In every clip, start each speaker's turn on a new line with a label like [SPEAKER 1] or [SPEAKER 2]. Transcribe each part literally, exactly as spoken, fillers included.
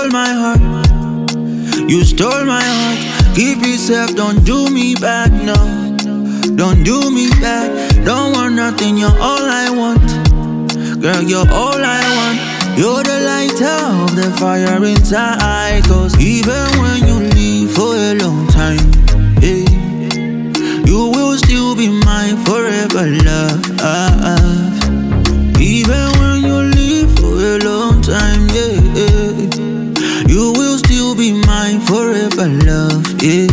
[SPEAKER 1] stole my heart. You stole my heart. Keep it safe, don't do me bad, no. Don't do me bad. Don't want nothing, you're all I want. Girl, you're all I want. You're the lighter of the fire inside. Cause even when you leave for a long time, yeah, you will still be mine forever, love. Even when you leave for a long time, yeah, you will still be mine forever, love. Yeah,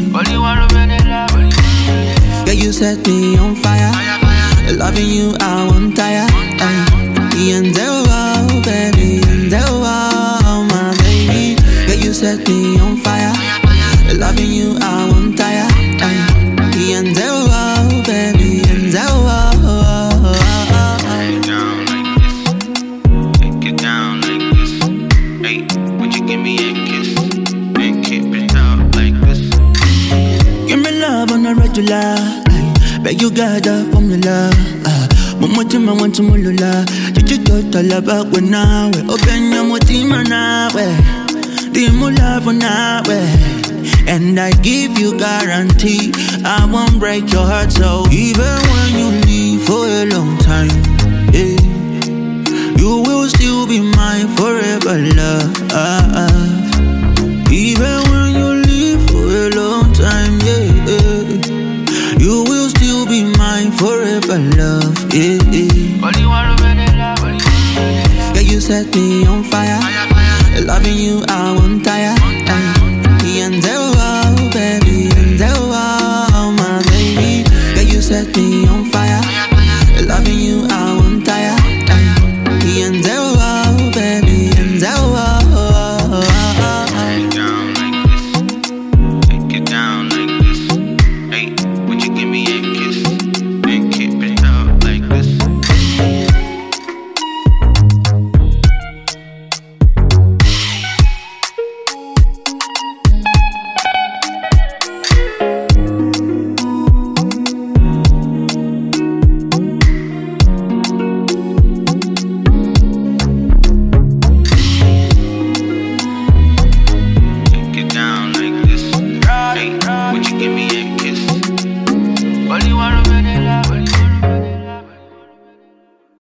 [SPEAKER 1] yeah, you set me on fire. Loving you, I won't tire. And the wow, baby, and the wow, my baby. Yeah, you set me on fire. Loving you, I won't tire. And the wow, baby, and the wow.
[SPEAKER 2] Get down like this. Get down like this. Hey, would you give me a kiss? And keep it out like this.
[SPEAKER 1] Give me love on a regular. Beg you got a formula. Mama tima want to mulula. Did you talk all about when now? Open your motima now. The mula for now. And I give you guarantee I won't break your heart. So even when you leave for a long time, yeah, you will still be mine forever, love.